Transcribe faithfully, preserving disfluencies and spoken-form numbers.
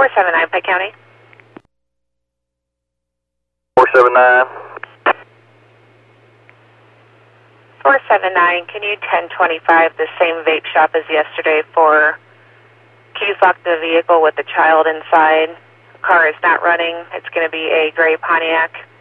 four seven nine, Pike County. four seven nine. four seven nine, can you ten twenty-five the same vape shop as yesterday for keys locked the vehicle with the child inside? The car is not running. It's going to be a gray Pontiac.